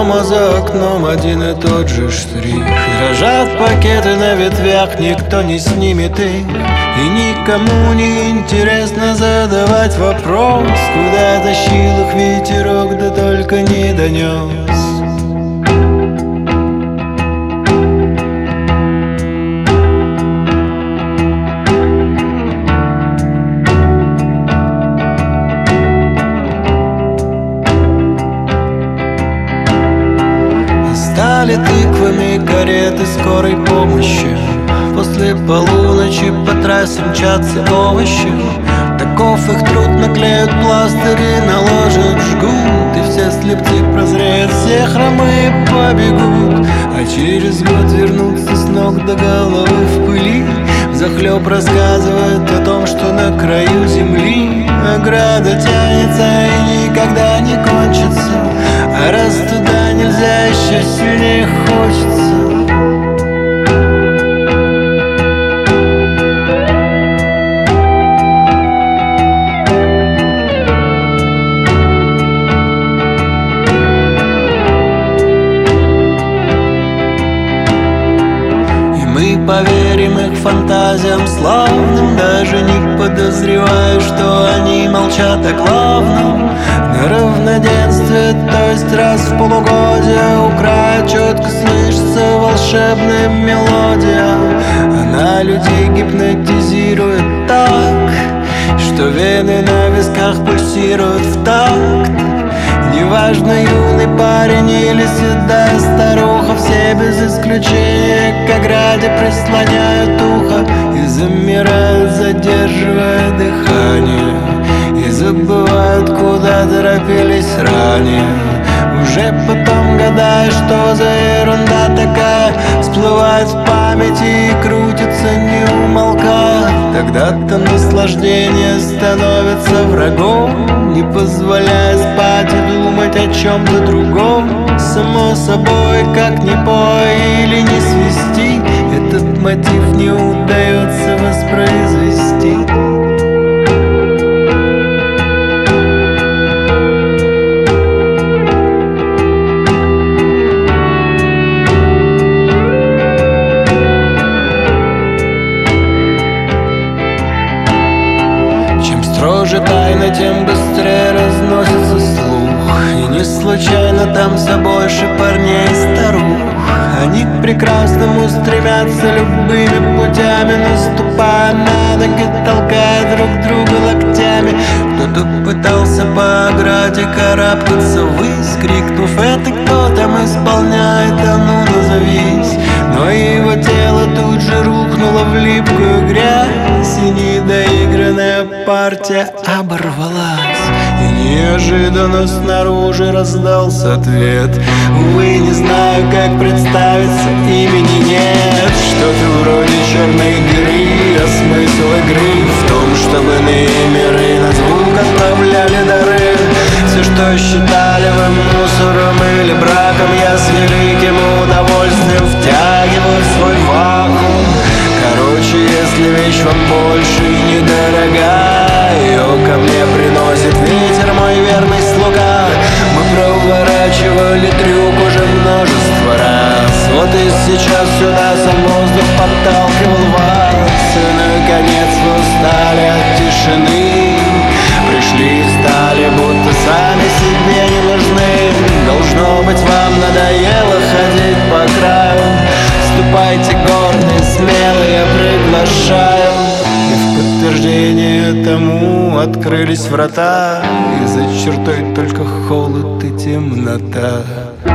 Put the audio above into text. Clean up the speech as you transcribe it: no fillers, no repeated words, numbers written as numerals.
дома за окном один и тот же штрих. Дрожат пакеты на ветвях, никто не снимет их, и никому не интересно задавать вопрос, куда тащил их ветерок, да только не донес. Стали тыквами кареты скорой помощи, после полуночи по трассе мчатся овощи. Таков их труд, наклеют пластыри, наложат, жгут, и все слепцы прозреют, все хромые побегут, а через год вернутся с ног до головы в пыли. Взахлеб рассказывают о том, что на краю земли ограда тянется и никогда не кончится, а раз туда нельзя, еще сильнее хочется. Мы поверим их фантазиям славным, даже не подозревая, что они молчат о главном. На равноденствие, то есть раз в полугодие, у края четко слышится волшебная мелодия. Она людей гипнотизирует так, что вены на висках пульсируют в такт. Неважно, юный парень или седая старуха, все без исключения к ограде прислоняют ухо и замирают, задерживая дыхание, и забывают, куда торопились ранее. Уже потом гадая, что за ерунда такая всплывает в памяти и крутится, не умолкая. Тогда-то наслаждение становится врагом, не позволяя спать и думать о чем-то другом. Само собой, как ни пой или не свисти, этот мотив не удается воспроизвести. Строже тайна, тем быстрее разносится слух, и не случайно там все больше парней и старух. Они к прекрасному стремятся любыми путями, наступая на ноги, толкая друг друга локтями. Кто-то пытался по ограде карабкаться ввысь, крикнув: «Это кто там исполняет, а ну назовись!» Но его тело тут же рухнуло в липкую грязь, и недоигранная партия оборвалась. И неожиданно снаружи раздался ответ: «Увы, не знаю, как представиться, имени нет». Что-то вроде черной дыры, а смысл игры в том, чтобы иные миры на звук отправляли дары. Все, что считали вы мусором или браком, я с великим удовольствием втягиваю в свой вакуум. Короче, если вещь вам больше недорога, ее ко мне приносит ветер, мой верный слуга. Мы проворачивали трюк уже множество раз, вот и сейчас сюда сам воздух подталкивал вас. И наконец вы устали от тишины, пришли и встали, будто сами себе не нужны. Должно быть, вам надоело ходить по краю. Ступайте гордые, смелые, приглашаю. И в подтверждение тому открылись врата, и за чертой только холод и темнота.